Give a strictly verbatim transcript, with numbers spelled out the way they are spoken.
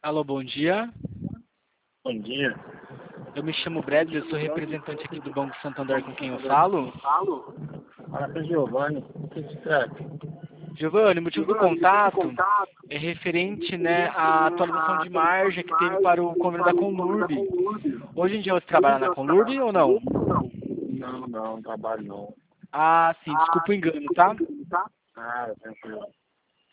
Alô, bom dia. Bom dia. Eu me chamo Bradley, eu sou representante aqui do Banco Santander, com quem eu falo. Fala com o Giovanni. O que se trata? Giovanni, o motivo do contato é referente, né, à atualização de margem que teve para o convênio da Conlurb. Hoje em dia você trabalha na Conlurb ou não? Não, não, não trabalho não. Ah, sim, desculpa o engano, tá? Ah, tranquilo.